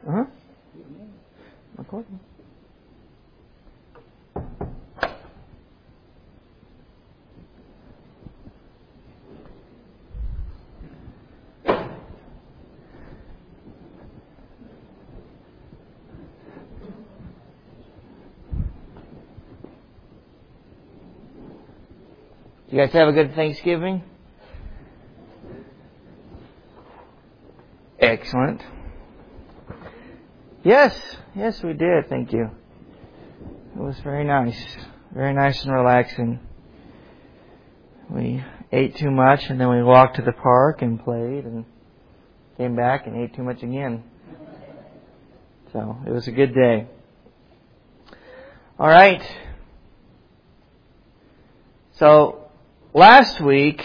Uh-huh. Recording. You guys have a good Thanksgiving? Excellent. Yes, we did. Thank you. It was very nice and relaxing. We ate too much, and then we walked to the park and played, and came back and ate too much again. So it was a good day. All right. So last week,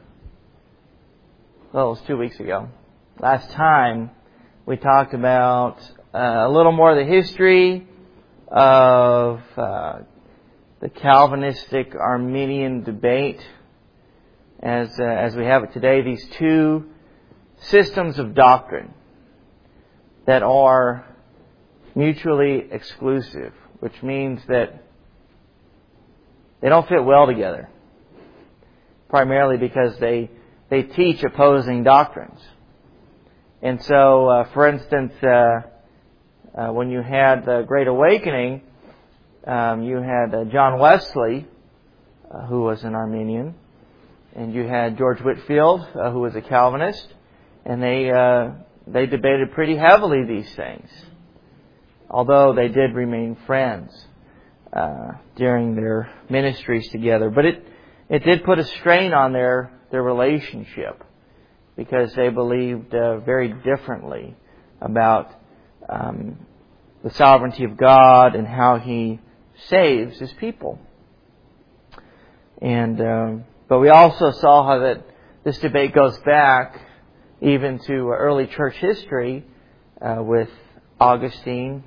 well, it was 2 weeks ago. Last time, we talked about a little more of the history of the Calvinistic Arminian debate as we have it today. These two systems of doctrine that are mutually exclusive, which means that they don't fit well together, primarily because they teach opposing doctrines. And so, for instance, when you had the Great Awakening, you had John Wesley, who was an Arminian, and you had George Whitefield, who was a Calvinist, and they debated pretty heavily these things, although they did remain friends during their ministries together. But it did put a strain on their relationship, because they believed very differently about the sovereignty of God and how He saves His people. And but we also saw how that this debate goes back even to early church history with Augustine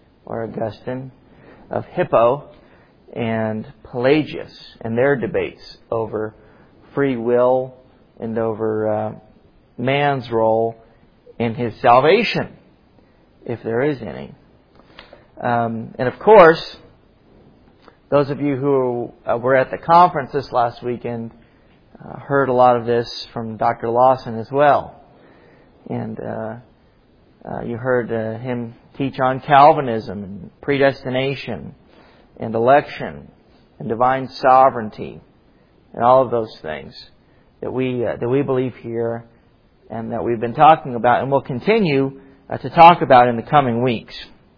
of Hippo and Pelagius and their debates over free will and over man's role in his salvation, if there is any. And of course, those of you who were at the conference this last weekend heard a lot of this from Dr. Lawson as well. And you heard him teach on Calvinism and predestination and election and divine sovereignty and all of those things that we believe here and that we've been talking about and will continue to talk about in the coming weeks.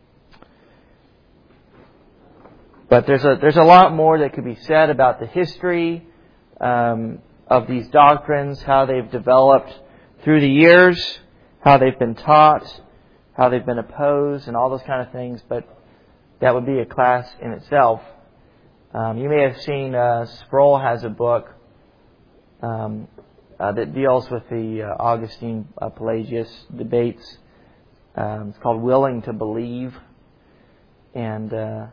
But there's a lot more that could be said about the history of these doctrines, how they've developed through the years, how they've been taught, how they've been opposed, and all those kind of things. But that would be a class in itself. You may have seen Sproul has a book that deals with the Augustine Pelagius debates. It's called Willing to Believe, and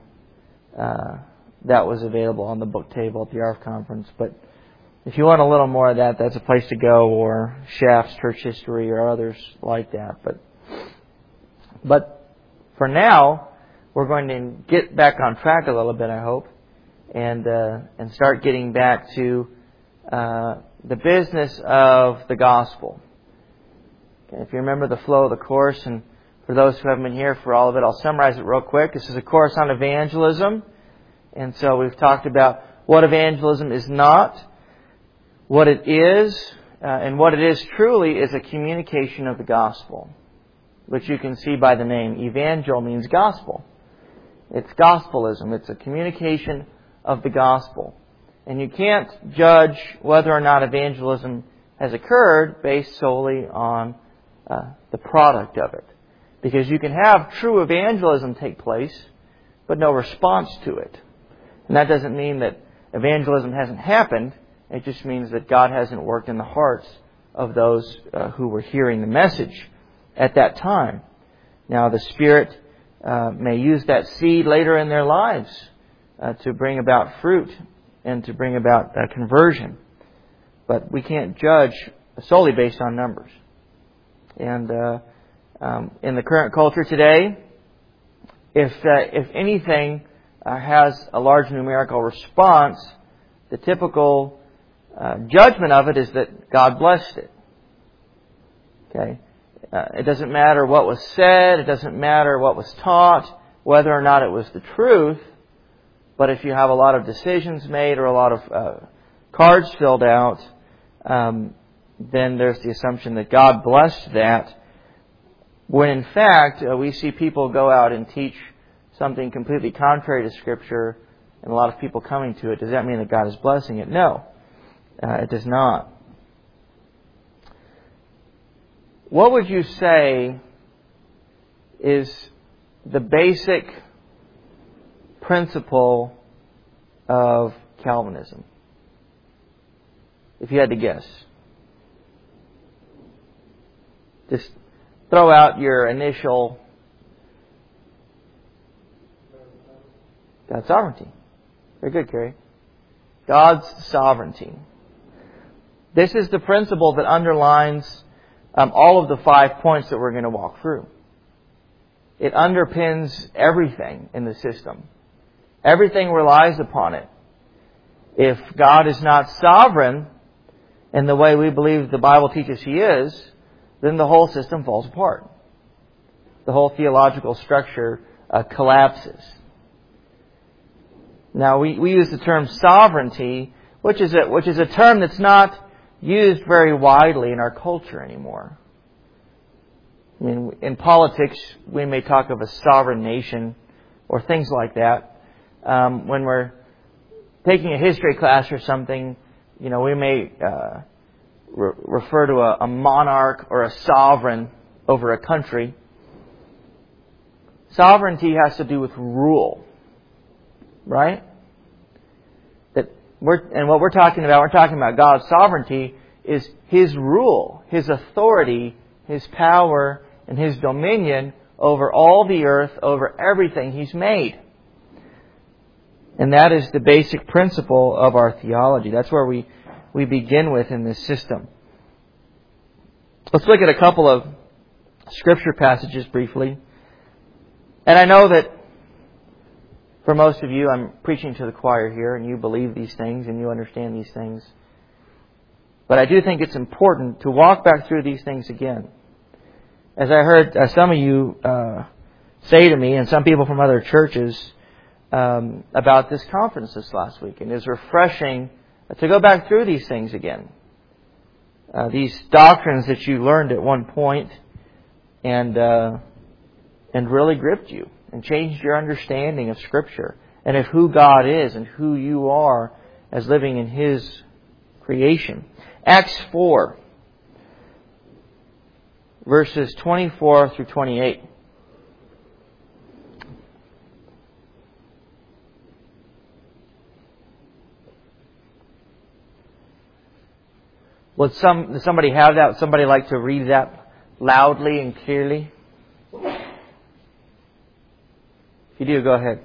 that was available on the book table at the ARF conference. But if you want a little more of that, that's a place to go, or Schaff's Church History or others like that. But for now, we're going to get back on track a little bit, I hope, and start getting back to the business of the gospel. Okay, if you remember the flow of the course, and for those who haven't been here for all of it, I'll summarize it real quick. This is a course on evangelism. And so we've talked about what evangelism is not, what it is, and what it is truly is a communication of the gospel, which you can see by the name. Evangel means gospel. It's gospelism. It's a communication of the gospel. And you can't judge whether or not evangelism has occurred based solely on the product of it. Because you can have true evangelism take place, but no response to it. And that doesn't mean that evangelism hasn't happened. It just means that God hasn't worked in the hearts of those who were hearing the message at that time. Now, the Spirit may use that seed later in their lives to bring about fruit and to bring about conversion. But we can't judge solely based on numbers. And in the current culture today, if anything has a large numerical response, the typical judgment of it is that God blessed it. Okay, it doesn't matter what was said, it doesn't matter what was taught, whether or not it was the truth. But if you have a lot of decisions made or a lot of cards filled out, then there's the assumption that God blessed that. When in fact, we see people go out and teach something completely contrary to Scripture, and a lot of people coming to it. Does that mean that God is blessing it? No, it does not. What would you say is the basic principle of Calvinism? If you had to guess. Just throw out your initial... God's sovereignty. Very good, Carrie. God's sovereignty. This is the principle that underlines all of the 5 points that we're going to walk through. It underpins everything in the system. Everything relies upon it. If God is not sovereign in the way we believe the Bible teaches He is, then the whole system falls apart. The whole theological structure collapses. Now, we use the term sovereignty, which is a term that's not used very widely in our culture anymore. I mean, in politics, we may talk of a sovereign nation or things like that. When we're taking a history class or something, we may refer to a monarch or a sovereign over a country. Sovereignty has to do with rule, right? And what we're talking about God's sovereignty, is His rule, His authority, His power, and His dominion over all the earth, over everything He's made. And that is the basic principle of our theology. That's where we begin with in this system. Let's look at a couple of Scripture passages briefly. And I know that for most of you, I'm preaching to the choir here, and you believe these things and you understand these things. But I do think it's important to walk back through these things again. As I heard some of you say to me, and some people from other churches, about this conference this last week, and it is refreshing to go back through these things again. These doctrines that you learned at one point and really gripped you and changed your understanding of Scripture and of who God is and who you are as living in His creation. Acts 4, verses 24 through 28. Does somebody have that? Would somebody like to read that loudly and clearly? If you do, go ahead.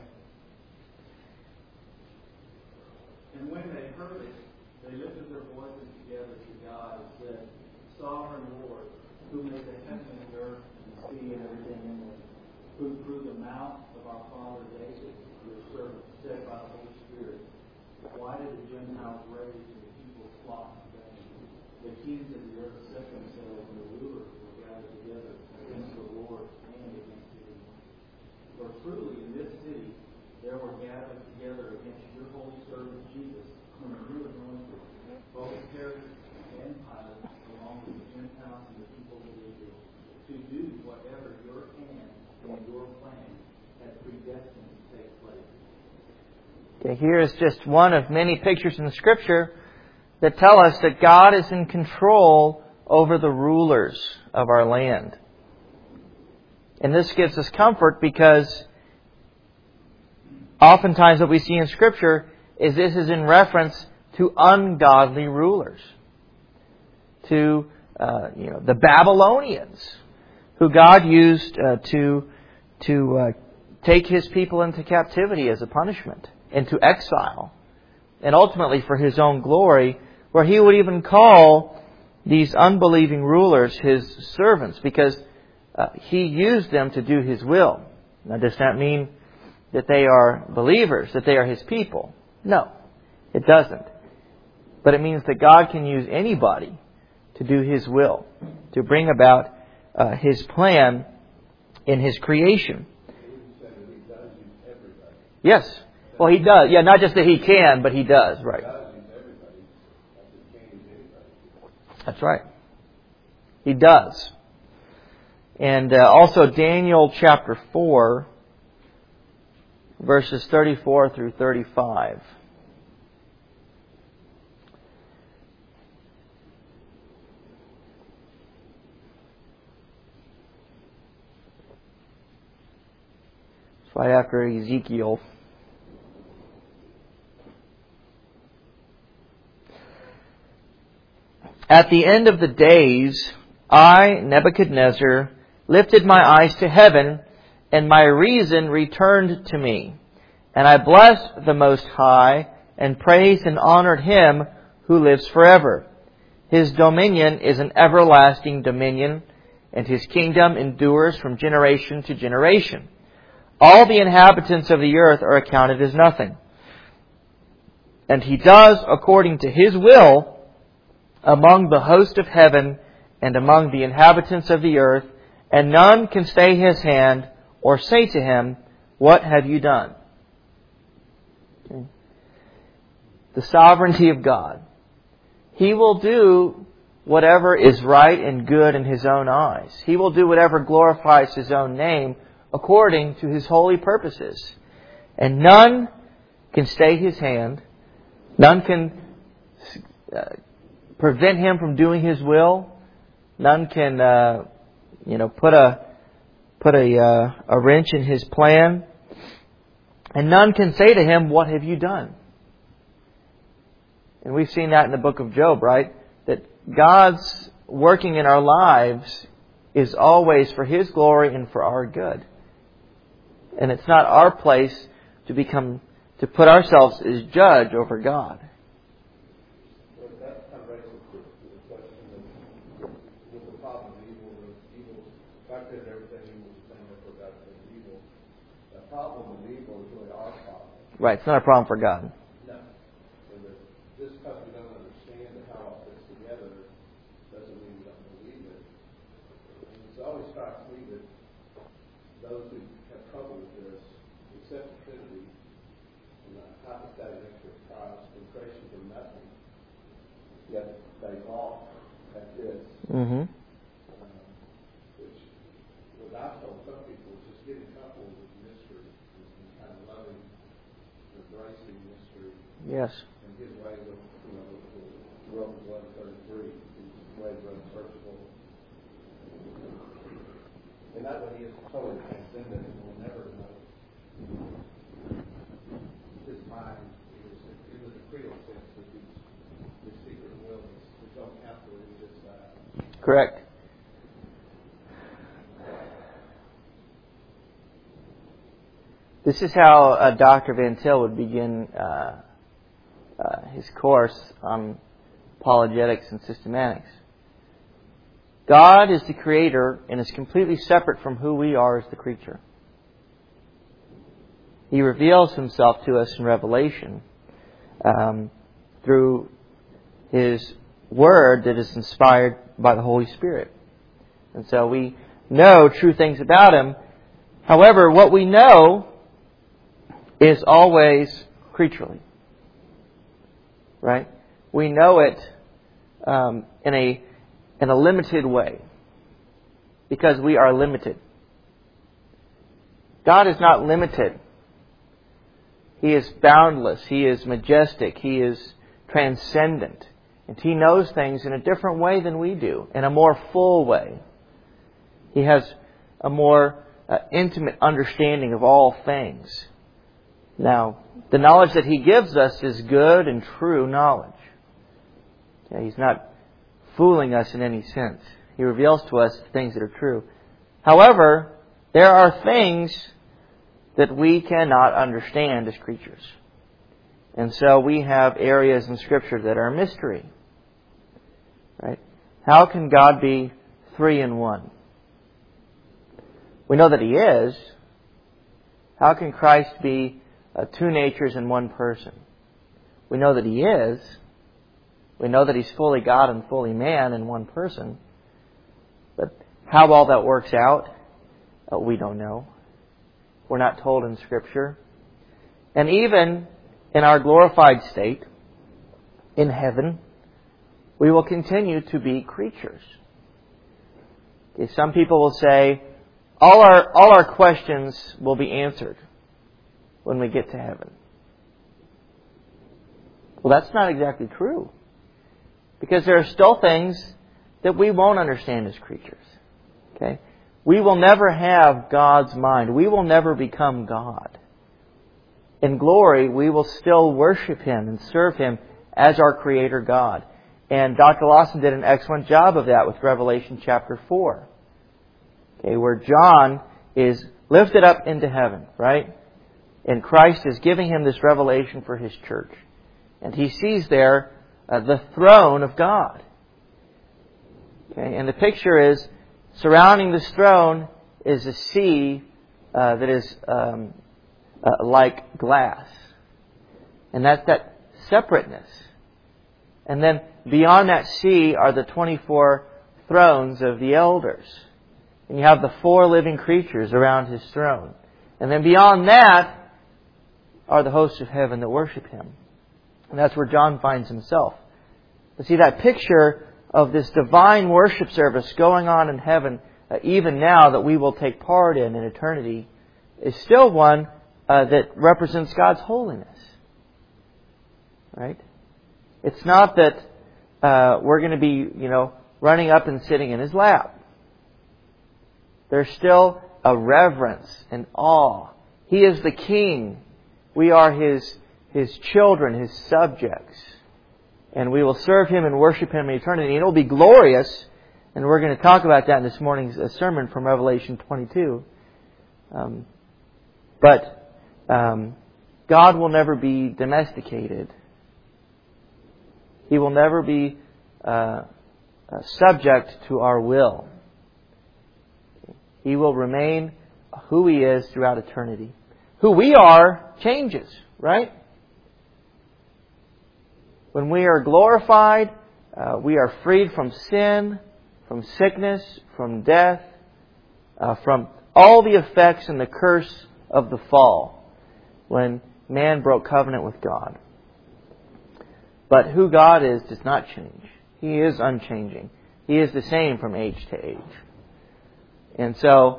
And when they heard it, they lifted their voices together to God and said, Sovereign Lord, who made the heaven and the earth and the sea and everything in them, who through the mouth of our father David, your servant, said by the Holy Spirit, why did the Gentiles rage and the people flock in vain? The kings of the earth set themselves, and the rulers were gathered together against the Lord and against Him. For truly in this city there were gathered together against your holy servant Jesus, whom you anointed, both Herod and Pilate, along with the Gentiles and the people of Israel, to do whatever your hand and your plan had predestined to take place. Okay, here is just one of many pictures in the Scripture that tell us that God is in control over the rulers of our land. And this gives us comfort because oftentimes what we see in Scripture is this is in reference to ungodly rulers. To the Babylonians, who God used to take His people into captivity as a punishment, into exile, and ultimately for His own glory, where He would even call these unbelieving rulers His servants, because He used them to do His will. Now, does that mean that they are believers, that they are His people? No, it doesn't. But it means that God can use anybody to do His will, to bring about His plan in His creation. Yes. Well, He does. Yeah, not just that He can, but He does. Right. That's right. He does. And also Daniel chapter 4, verses 34 through 35. It's right after Ezekiel. At the end of the days, I, Nebuchadnezzar, lifted my eyes to heaven, and my reason returned to me. And I blessed the Most High, and praised and honored Him who lives forever. His dominion is an everlasting dominion, and His kingdom endures from generation to generation. All the inhabitants of the earth are accounted as nothing. And He does according to His will among the host of heaven and among the inhabitants of the earth, and none can stay His hand or say to Him, "What have you done?" Okay. The sovereignty of God. He will do whatever is right and good in His own eyes. He will do whatever glorifies His own name according to His holy purposes. And none can stay His hand. None can prevent Him from doing His will. None can, put a wrench in His plan. And none can say to Him, "What have you done?" And we've seen that in the book of Job, right? That God's working in our lives is always for His glory and for our good. And it's not our place to put ourselves as judge over God. Right, it's not a problem for God. No. Just because we don't understand how it fits together doesn't mean we don't believe it. And it's always strikes me that those who have trouble with this accept the Trinity and the hypostatic nature of Christ and creation from nothing, yet they balk at this. Mm-hmm. Which, what I've told some people is just getting coupled with mystery and kind of loving, embracing mystery. Yes. And His ways of, Romans 11:33, His ways are unsearchable. And that way He is totally transcendent and will never know His mind. In the creedal sense, that His secret will is His own counsel is just that. Correct. This is how Dr. Van Til would begin his course on apologetics and systematics. God is the creator and is completely separate from who we are as the creature. He reveals Himself to us in Revelation through His Word that is inspired by the Holy Spirit. And so we know true things about Him. However, what we know is always creaturely. Right? We know it in a limited way because we are limited. God is not limited. He is boundless. He is majestic. He is transcendent. And He knows things in a different way than we do, in a more full way. He has a more intimate understanding of all things. Now, the knowledge that He gives us is good and true knowledge. He's not fooling us in any sense. He reveals to us things that are true. However, there are things that we cannot understand as creatures. And so we have areas in Scripture that are a mystery. Right? How can God be 3 in 1? We know that He is. How can Christ be two natures in one person? We know that He is. We know that He's fully God and fully man in one person. But how all that works out, we don't know. We're not told in Scripture. And even in our glorified state, in heaven, we will continue to be creatures. Okay, some people will say, all our questions will be answered when we get to heaven. Well, that's not exactly true. Because there are still things that we won't understand as creatures. Okay? We will never have God's mind. We will never become God. In glory, we will still worship Him and serve Him as our Creator God. And Dr. Lawson did an excellent job of that with Revelation chapter 4. Okay, where John is lifted up into heaven, right? And Christ is giving him this revelation for His church. And he sees there the throne of God. Okay, and the picture is, surrounding this throne is a sea that is like glass. And that's that separateness. And then beyond that sea are the 24 thrones of the elders. And you have the 4 living creatures around His throne. And then beyond that are the hosts of heaven that worship Him. And that's where John finds himself. But see, that picture of this divine worship service going on in heaven, even now that we will take part in eternity, is still one that represents God's holiness. Right? It's not that we're going to be, running up and sitting in His lap. There's still a reverence and awe. He is the King. We are His children, His subjects. And we will serve Him and worship Him in eternity. And it will be glorious. And we're going to talk about that in this morning's sermon from Revelation 22. But God will never be domesticated. He will never be subject to our will. He will remain who He is throughout eternity. Who we are changes, right? When we are glorified, we are freed from sin, from sickness, from death, from all the effects and the curse of the fall, when man broke covenant with God. But who God is does not change. He is unchanging. He is the same from age to age. And so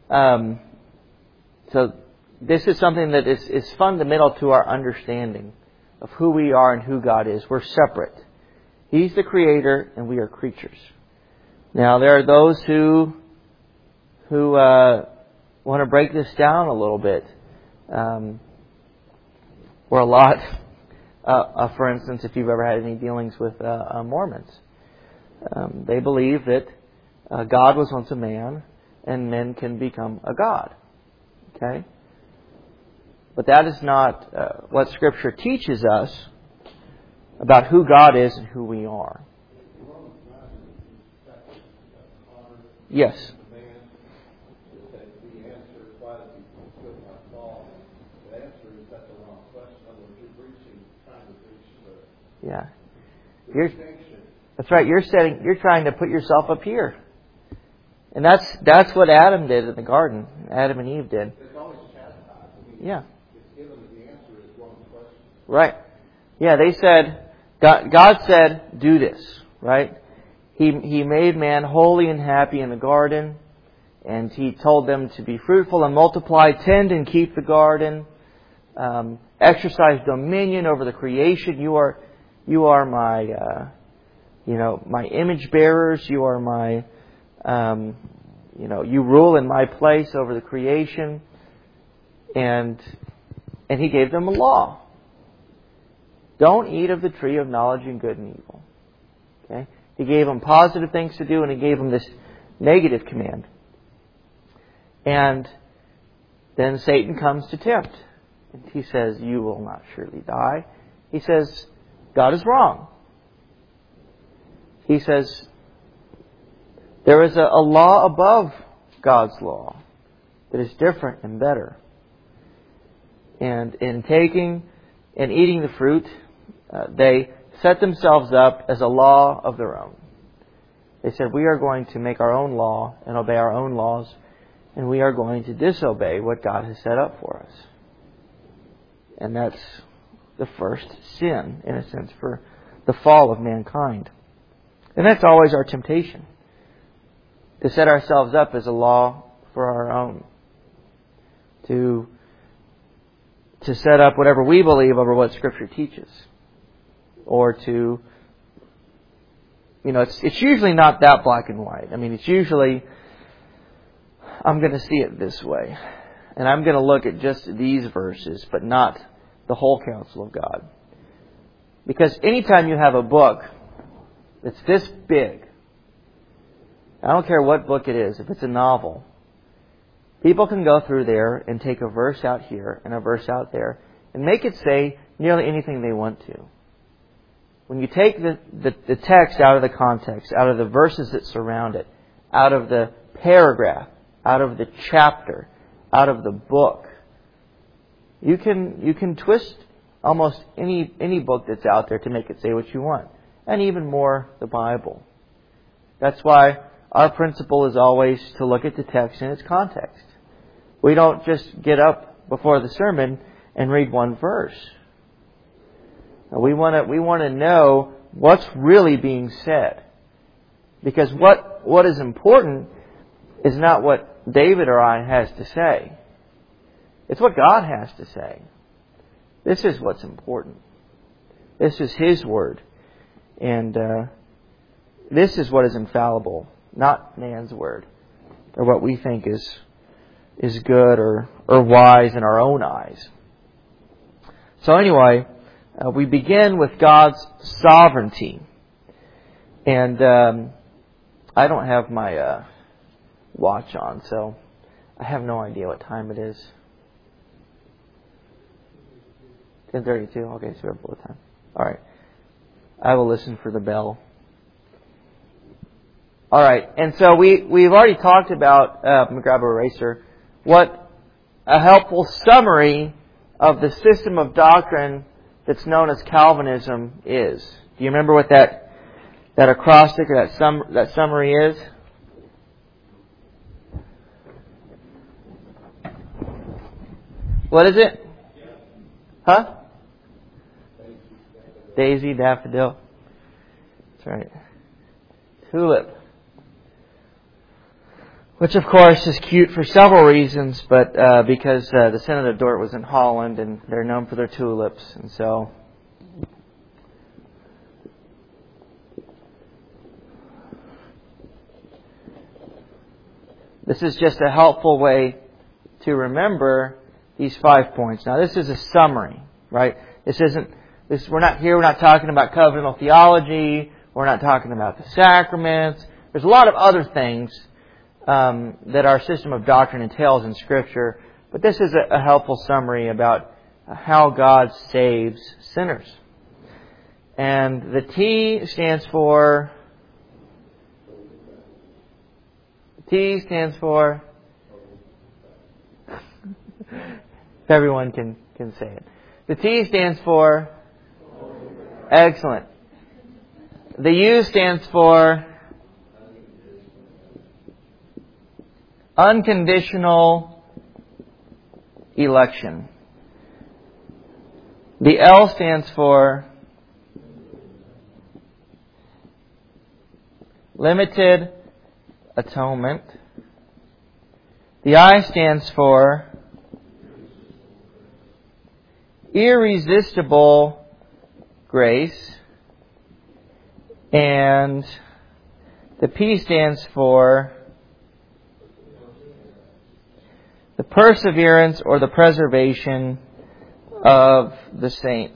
this is something that is fundamental to our understanding of who we are and who God is. We're separate. He's the Creator and we are creatures. Now, there are those who want to break this down a little bit. Or a lot, for instance, if you've ever had any dealings with Mormons. They believe that God was once a man and men can become a God. Okay? But that is not what Scripture teaches us about who God is and who we are. Yes. Yeah. That's right. You're trying to put yourself up here. And that's what Adam did in the garden. Adam and Eve did. Yeah. Right. Yeah, they said, God said, do this, right? He made man holy and happy in the garden, and He told them to be fruitful and multiply, tend and keep the garden, exercise dominion over the creation. You are my, my image bearers. You are my, you rule in my place over the creation. And He gave them a law. Don't eat of the tree of knowledge and good and evil. Okay? He gave them positive things to do, and He gave them this negative command. And then Satan comes to tempt. And he says, you will not surely die. He says, God is wrong. He says, there is a law above God's law. that is different and better. And in taking and eating the fruit, they set themselves up as a law of their own. They said, we are going to make our own law and obey our own laws, and we are going to disobey what God has set up for us. And that's the first sin, in a sense, for the fall of mankind. And that's always our temptation, to set ourselves up as a law for our own. To set up whatever we believe over what Scripture teaches. Or to, it's usually not that black and white. I mean, it's usually, I'm going to see it this way. And I'm going to look at just these verses, but not the whole counsel of God. Because anytime you have a book that's this big, I don't care what book it is, if it's a novel, people can go through there and take a verse out here and a verse out there and make it say nearly anything they want to. When you take the text out of the context, out of the verses that surround it, out of the paragraph, out of the chapter, out of the book, you can twist almost any book that's out there to make it say what you want. And even more, the Bible. That's why our principle is always to look at the text in its context. We don't just get up before the sermon and read one verse. We want to know what's really being said. Because what is important is not what David or I has to say. It's what God has to say. This is what's important. This is His Word. And this is what is infallible, not man's word, or what we think is good or wise in our own eyes. So anyway, we begin with God's sovereignty. And I don't have my watch on, so I have no idea what time it is. 10:32? Okay, so we're full time. All right. I will listen for the bell. All right, and so we've already talked about, let me grab an eraser, what a helpful summary of the system of doctrine that's known as Calvinism is. Do you remember what that acrostic or that summary is? What is it? Huh? Daisy, daffodil. That's right. Tulip. Which, of course, is cute for several reasons, but because the Synod of Dort was in Holland, and they're known for their tulips, and so this is just a helpful way to remember these 5 points. Now, this is a summary, right? We're not talking about covenantal theology. We're not talking about the sacraments. There's a lot of other things that our system of doctrine entails in Scripture. But this is a helpful summary about how God saves sinners. And the T stands for... if everyone can say it. The T stands for... Excellent. The U stands for... unconditional election. The L stands for limited atonement. The I stands for irresistible grace. And the P stands for the perseverance or the preservation of the saints.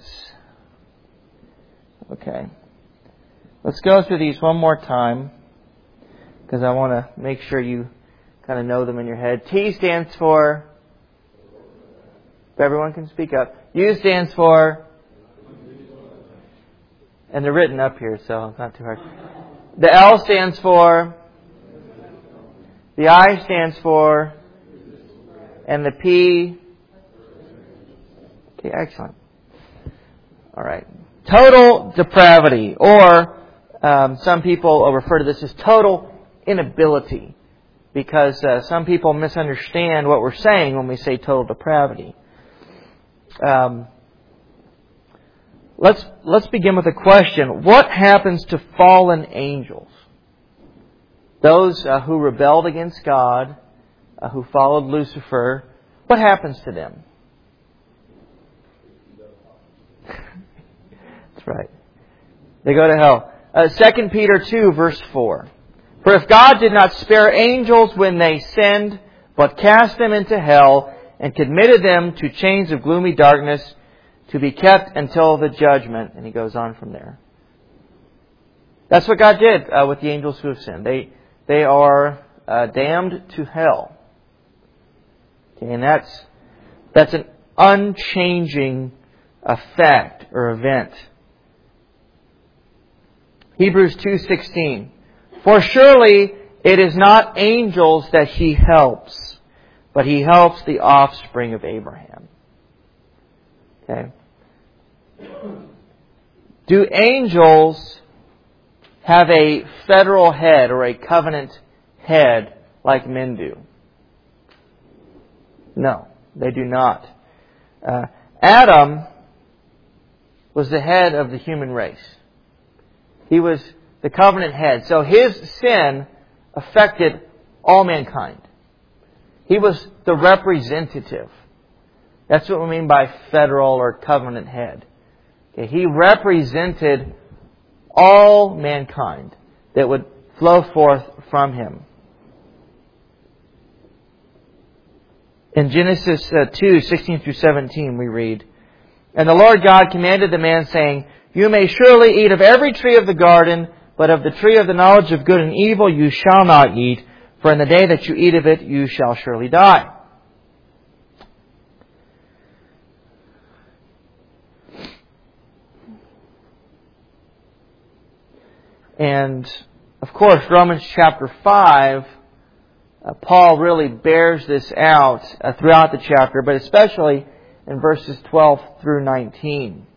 Okay. Let's go through these one more time, because I want to make sure you kind of know them in your head. T stands for... if everyone can speak up. U stands for... and they're written up here, so it's not too hard. The L stands for... the I stands for... And the P? Okay, excellent. All right. Total depravity, or some people refer to this as total inability, because some people misunderstand what we're saying when we say total depravity. Let's begin with a question. What happens to fallen angels? Those who rebelled against God, who followed Lucifer, what happens to them? That's right. They go to hell. 2 Peter 2, verse 4. For if God did not spare angels when they sinned, but cast them into hell, and committed them to chains of gloomy darkness, to be kept until the judgment. And he goes on from there. That's what God did with the angels who have sinned. They are damned to hell. Okay, and that's an unchanging effect or event. Hebrews 2:16. For surely it is not angels that He helps, but He helps the offspring of Abraham. Okay. Do angels have a federal head or a covenant head like men do? No, they do not. Adam was the head of the human race. He was the covenant head. So his sin affected all mankind. He was the representative. That's what we mean by federal or covenant head. Okay, he represented all mankind that would flow forth from him. In Genesis 2:16 through 17 we read, And the Lord God commanded the man, saying, You may surely eat of every tree of the garden, but of the tree of the knowledge of good and evil you shall not eat, for in the day that you eat of it you shall surely die. And, of course, Romans chapter 5, Paul really bears this out throughout the chapter, but especially in verses 12 through 19.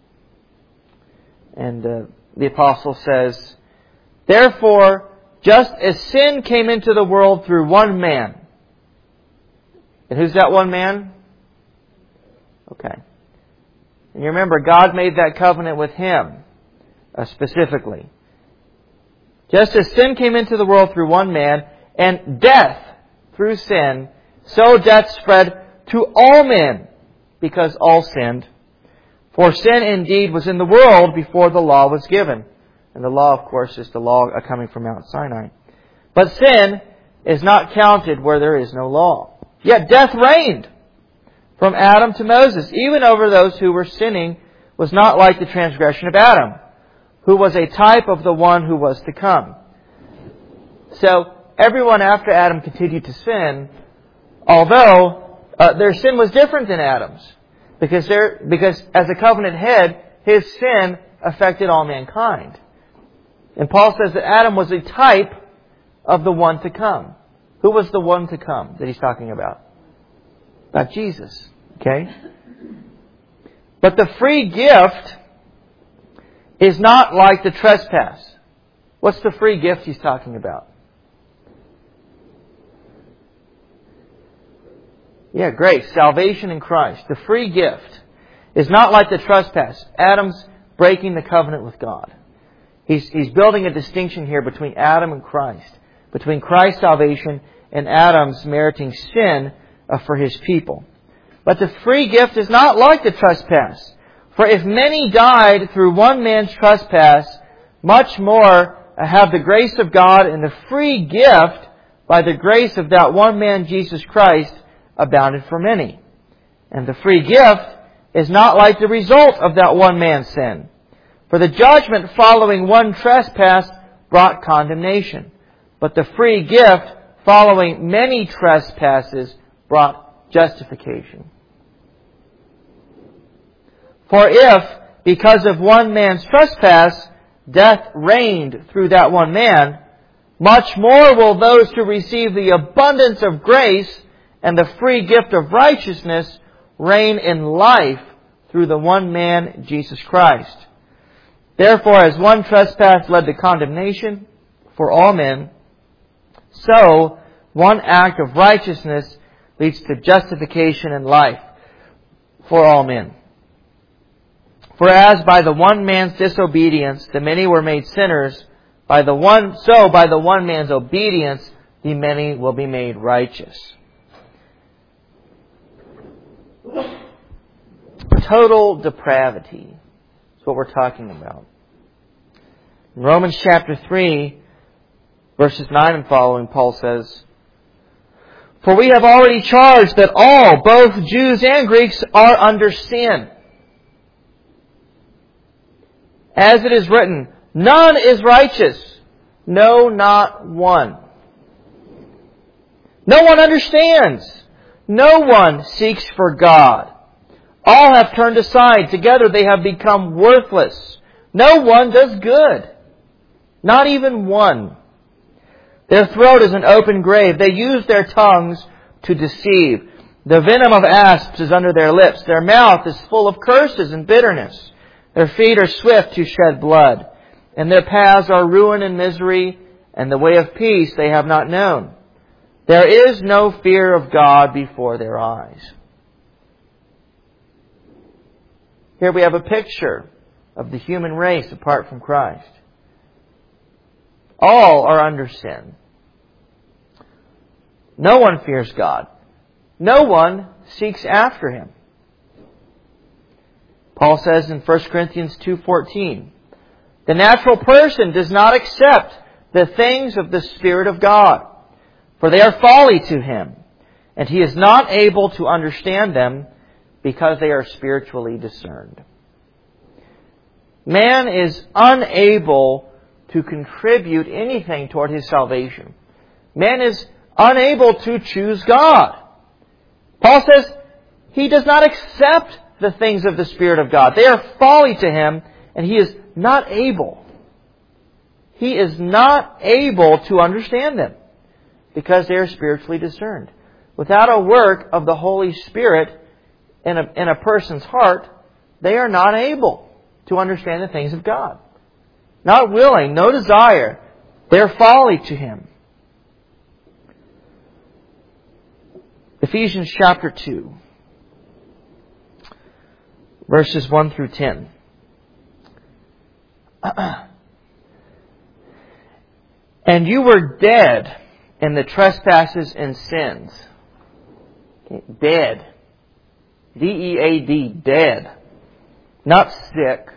And the apostle says, Therefore, just as sin came into the world through one man. And who's that one man? Okay. And you remember, God made that covenant with him, specifically. Just as sin came into the world through one man, and death through sin, so death spread to all men, because all sinned. For sin indeed was in the world before the law was given. And the law, of course, is the law coming from Mount Sinai. But sin is not counted where there is no law. Yet death reigned from Adam to Moses, even over those who were sinning, was not like the transgression of Adam, who was a type of the one who was to come. So, everyone after Adam continued to sin, although their sin was different than Adam's. Because as a covenant head, his sin affected all mankind. And Paul says that Adam was a type of the one to come. Who was the one to come that he's talking about? About Jesus. Okay? But the free gift is not like the trespass. What's the free gift he's talking about? Yeah, grace, salvation in Christ. The free gift is not like the trespass. Adam's breaking the covenant with God. He's building a distinction here between Adam and Christ, between Christ's salvation and Adam's meriting sin for his people. But the free gift is not like the trespass. For if many died through one man's trespass, much more have the grace of God and the free gift by the grace of that one man, Jesus Christ, abounded for many. And the free gift is not like the result of that one man's sin. For the judgment following one trespass brought condemnation, but the free gift following many trespasses brought justification. For if, because of one man's trespass, death reigned through that one man, much more will those who receive the abundance of grace and the free gift of righteousness reign in life through the one man, Jesus Christ. Therefore, as one trespass led to condemnation for all men, so one act of righteousness leads to justification and life for all men. For as by the one man's disobedience the many were made sinners, by the one man's obedience the many will be made righteous. Total depravity is what we're talking about. In Romans chapter 3, verses 9 and following, Paul says, "For we have already charged that all, both Jews and Greeks, are under sin. As it is written, none is righteous, no, not one. No one understands. No one seeks for God. All have turned aside. Together they have become worthless. No one does good. Not even one. Their throat is an open grave. They use their tongues to deceive. The venom of asps is under their lips. Their mouth is full of curses and bitterness. Their feet are swift to shed blood. And their paths are ruin and misery, and the way of peace they have not known. There is no fear of God before their eyes." Here we have a picture of the human race apart from Christ. All are under sin. No one fears God. No one seeks after Him. Paul says in 1 Corinthians 2:14, "The natural person does not accept the things of the Spirit of God, for they are folly to him, and he is not able to understand them because they are spiritually discerned." Man is unable to contribute anything toward his salvation. Man is unable to choose God. Paul says he does not accept the things of the Spirit of God. They are folly to him, and he is not able. He is not able to understand them because they are spiritually discerned. Without a work of the Holy Spirit in a person's heart, they are not able to understand the things of God. Not willing, no desire. They are folly to him. Ephesians chapter 2, verses 1 through 10. "And you were dead in the trespasses and sins." Okay, dead. D-E-A-D, dead. Not sick.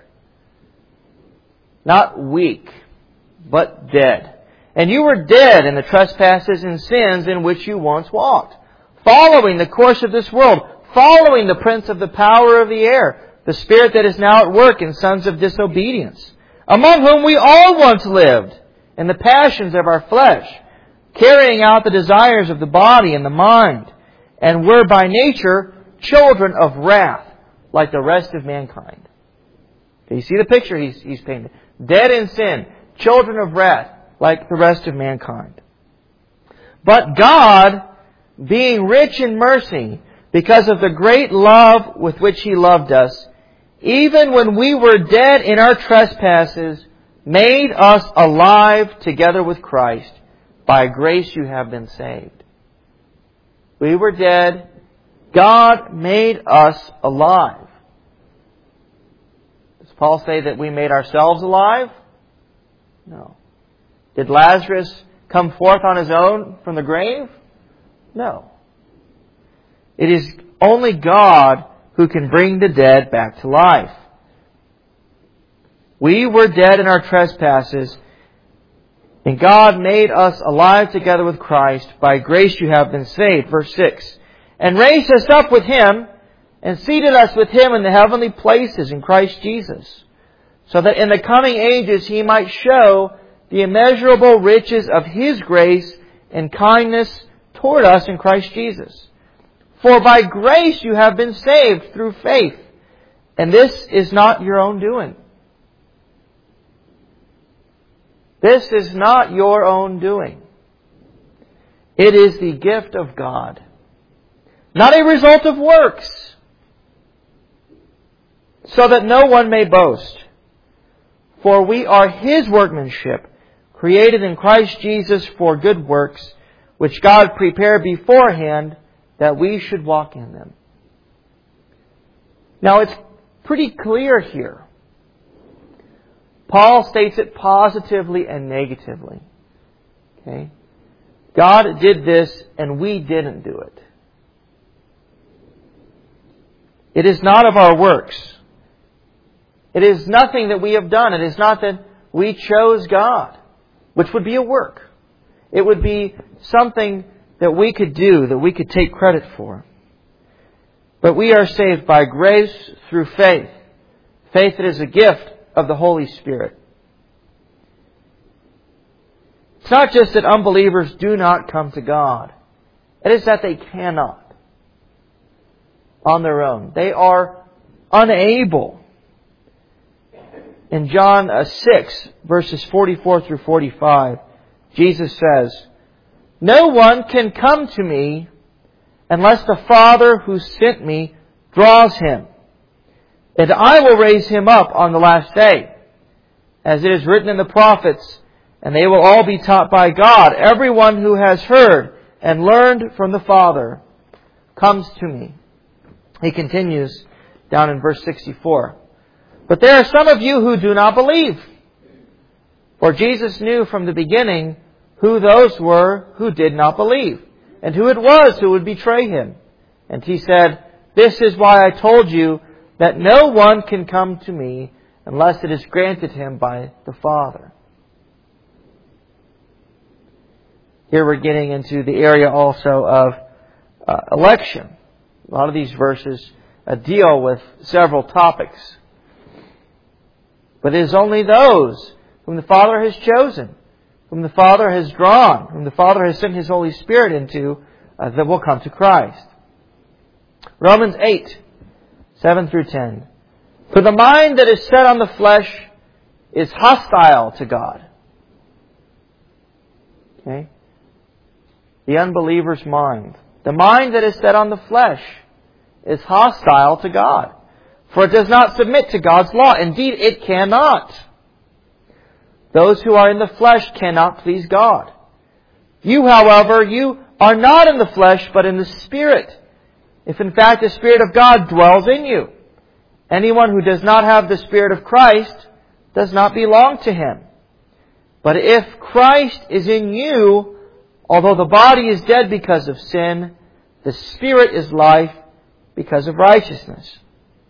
Not weak, but dead. "And you were dead in the trespasses and sins in which you once walked, following the course of this world, following the prince of the power of the air, the spirit that is now at work in sons of disobedience, among whom we all once lived in the passions of our flesh, carrying out the desires of the body and the mind, and were by nature children of wrath, like the rest of mankind." Okay, you see the picture he's painted. Dead in sin, children of wrath, like the rest of mankind. "But God, being rich in mercy, because of the great love with which He loved us, even when we were dead in our trespasses, made us alive together with Christ. By grace you have been saved." We were dead. God made us alive. Does Paul say that we made ourselves alive? No. Did Lazarus come forth on his own from the grave? No. It is only God who can bring the dead back to life. We were dead in our trespasses, and God made us alive together with Christ. By grace you have been saved. Verse 6. "And raised us up with Him, and seated us with Him in the heavenly places in Christ Jesus, so that in the coming ages He might show the immeasurable riches of His grace and kindness toward us in Christ Jesus. For by grace you have been saved through faith, and this is not your own doing." This is not your own doing. It is the gift of God. not a result of works, so that no one may boast. For we are His workmanship, created in Christ Jesus for good works, which God prepared beforehand that we should walk in them. Now it's pretty clear here. Paul states it positively and negatively. Okay? God did this and we didn't do it. It is not of our works. It is nothing that we have done. It is not that we chose God, which would be a work. It would be something that we could do, that we could take credit for. But we are saved by grace through faith. Faith that is a gift of the Holy Spirit. It's not just that unbelievers do not come to God. It is that they cannot on their own. They are unable. In John 6, verses 44 through 45, Jesus says, "No one can come to me unless the Father who sent me draws him. And I will raise him up on the last day. As it is written in the prophets, and they will all be taught by God. Everyone who has heard and learned from the Father comes to me." He continues down in verse 64. "But there are some of you who do not believe. For Jesus knew from the beginning who those were who did not believe, and who it was who would betray Him. And He said, 'This is why I told you that no one can come to me unless it is granted him by the Father.'" Here we're getting into the area also of election. A lot of these verses deal with several topics. But it is only those whom the Father has chosen, whom the Father has drawn, whom the Father has sent His Holy Spirit into, that will come to Christ. Romans 8, 7 through 10. "For the mind that is set on the flesh is hostile to God." Okay? The unbeliever's mind. The mind that is set on the flesh is hostile to God. For it does not submit to God's law. Indeed, it cannot. Those who are in the flesh cannot please God. You, however, you are not in the flesh, but in the Spirit, if in fact the Spirit of God dwells in you. Anyone who does not have the Spirit of Christ does not belong to Him. But if Christ is in you, although the body is dead because of sin, the Spirit is life because of righteousness.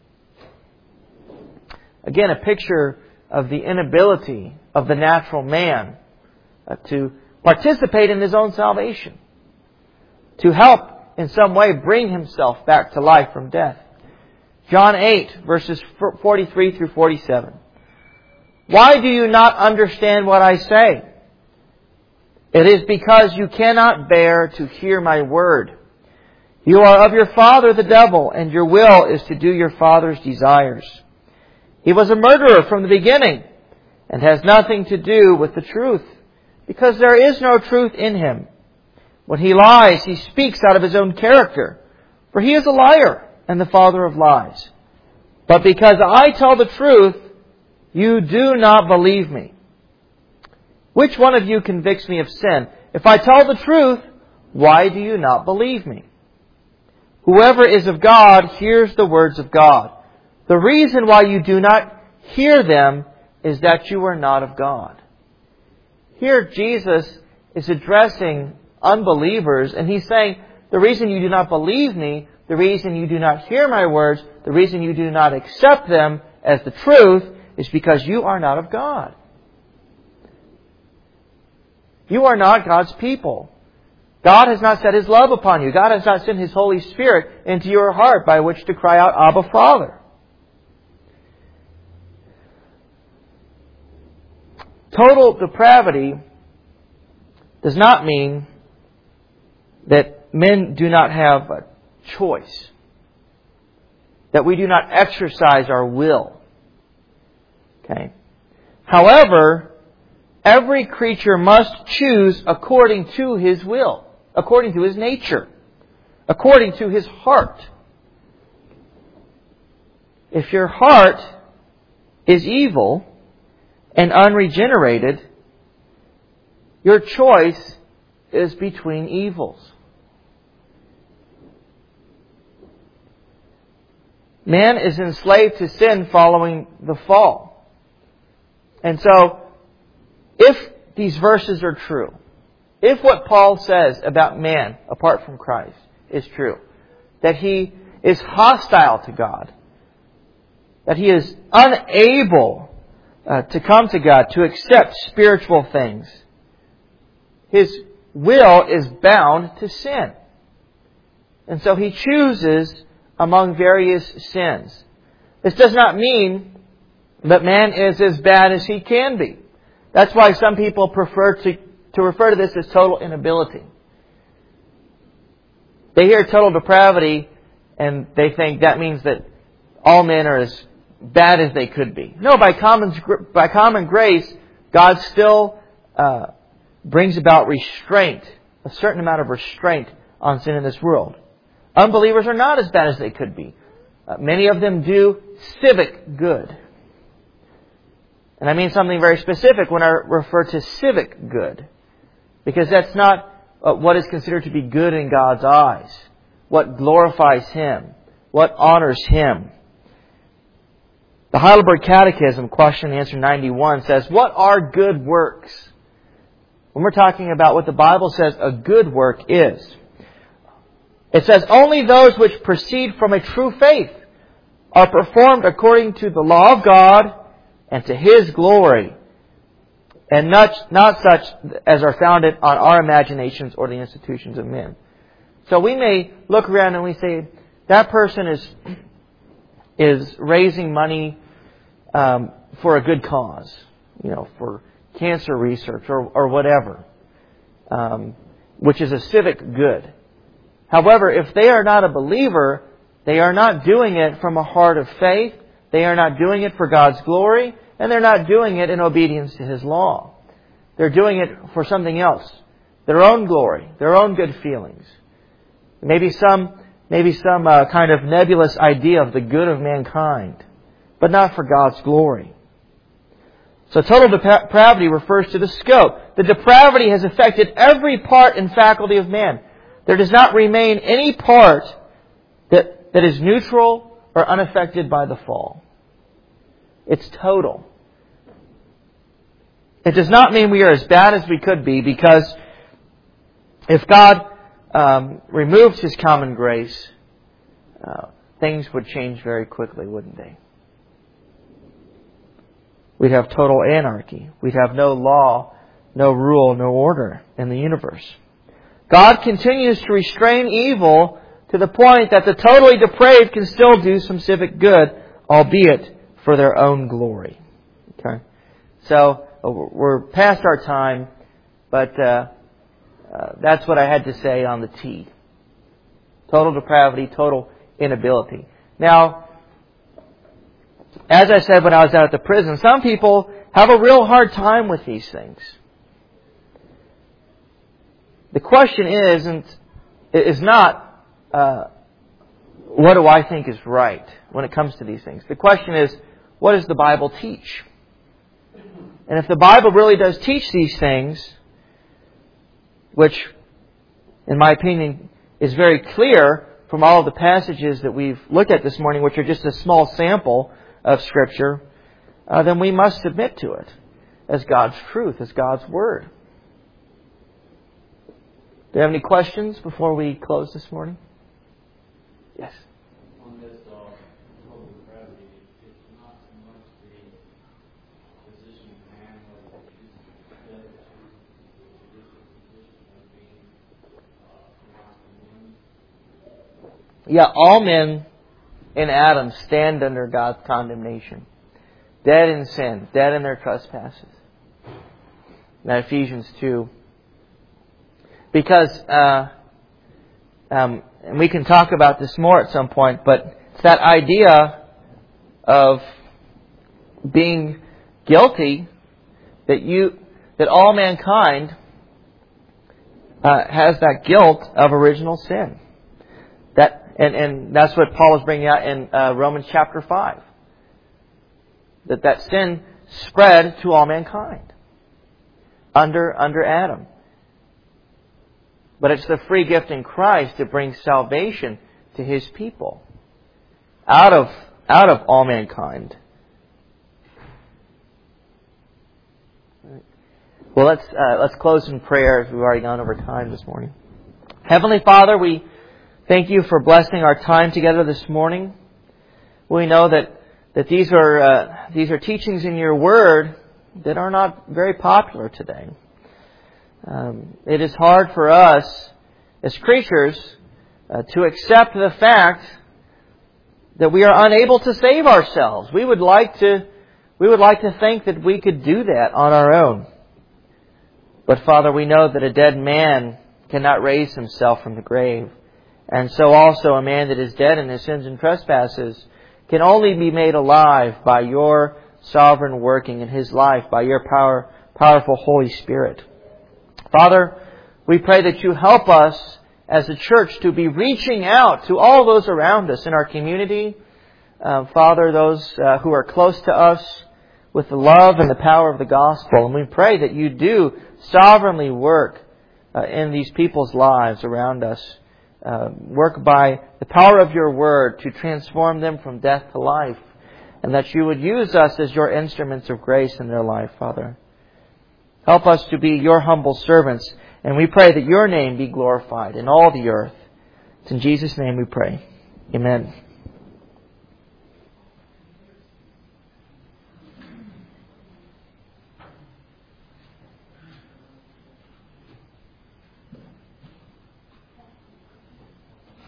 Again, a picture of the inability of the natural man to participate in his own salvation, to help in some way bring himself back to life from death. John 8, verses 43 through 47. "Why do you not understand what I say? It is because you cannot bear to hear my word. You are of your father the devil, and your will is to do your father's desires. He was a murderer from the beginning, and has nothing to do with the truth, because there is no truth in him. When he lies, he speaks out of his own character, for he is a liar and the father of lies. But because I tell the truth, you do not believe me. Which one of you convicts me of sin? If I tell the truth, why do you not believe me? Whoever is of God hears the words of God. The reason why you do not hear them is that you are not of God." Here Jesus is addressing unbelievers, and He's saying, the reason you do not believe me, the reason you do not hear my words, the reason you do not accept them as the truth is because you are not of God. You are not God's people. God has not set His love upon you. God has not sent His Holy Spirit into your heart by which to cry out, "Abba, Father." Total depravity does not mean that men do not have a choice, that we do not exercise our will. Okay. However, every creature must choose according to his will, according to his nature, according to his heart. If your heart is evil and unregenerated, your choice is between evils. Man is enslaved to sin following the fall. And so, if these verses are true, if what Paul says about man apart from Christ is true, that he is hostile to God, that he is unable to come to God, to accept spiritual things, his will is bound to sin. And so he chooses among various sins. This does not mean that man is as bad as he can be. That's why some people prefer to refer to this as total inability. They hear total depravity and they think that means that all men are as bad as they could be. No, by common grace, God still brings about restraint, a certain amount of restraint on sin in this world. Unbelievers are not as bad as they could be. Many of them do civic good. And I mean something very specific when I refer to civic good. Because that's not what is considered to be good in God's eyes. What glorifies Him. What honors Him. The Heidelberg Catechism, question and answer 91, says, what are good works? When we're talking about what the Bible says a good work is, it says, only those which proceed from a true faith are performed according to the law of God and to His glory, and not such as are founded on our imaginations or the institutions of men. So we may look around and we say, that person is raising money for a good cause, for cancer research or whatever, which is a civic good. However, if they are not a believer, they are not doing it from a heart of faith, they are not doing it for God's glory, and they're not doing it in obedience to His law. They're doing it for something else, their own glory, their own good feelings. Maybe some kind of nebulous idea of the good of mankind, but not for God's glory. So total depravity refers to the scope. The depravity has affected every part and faculty of man. There does not remain any part that is neutral or unaffected by the fall. It's total. It does not mean we are as bad as we could be, because if God removed His common grace, things would change very quickly, wouldn't they? We'd have total anarchy. We'd have no law, no rule, no order in the universe. God continues to restrain evil to the point that the totally depraved can still do some civic good, albeit for their own glory. Okay? So, we're past our time, but that's what I had to say on the T. Total depravity, total inability. Now, as I said when I was out at the prison, some people have a real hard time with these things. The question is not what do I think is right when it comes to these things. The question is, what does the Bible teach? And if the Bible really does teach these things, which, in my opinion, is very clear from all of the passages that we've looked at this morning, which are just a small sample of Scripture, then we must submit to it as God's truth, as God's Word. Do you have any questions before we close this morning? Yes. On this total depravity, it's not so much the position of man, but it's the position of being condemned. Yeah, all men in Adam stand under God's condemnation. Dead in sin, dead in their trespasses. Now Ephesians 2. Because, and we can talk about this more at some point, but it's that idea of being guilty, that all mankind has that guilt of original sin. And that's what Paul is bringing out in Romans chapter 5. That sin spread to all mankind under Adam. But it's the free gift in Christ that brings salvation to His people out of all mankind. Well, let's close in prayer, as we've already gone over time this morning. Heavenly Father, we thank You for blessing our time together this morning. We know that these are teachings in Your Word that are not very popular today. It is hard for us as creatures to accept the fact that we are unable to save ourselves. We would like to think that we could do that on our own. But Father, we know that a dead man cannot raise himself from the grave. And so also a man that is dead in his sins and trespasses can only be made alive by Your sovereign working in his life, by Your powerful Holy Spirit. Father, we pray that You help us as a church to be reaching out to all those around us in our community. Father, those who are close to us with the love and the power of the gospel. And we pray that You do sovereignly work in these people's lives around us. Work by the power of Your Word to transform them from death to life. And that You would use us as Your instruments of grace in their life, Father. Help us to be Your humble servants. And we pray that Your name be glorified in all the earth. It's in Jesus' name we pray. Amen.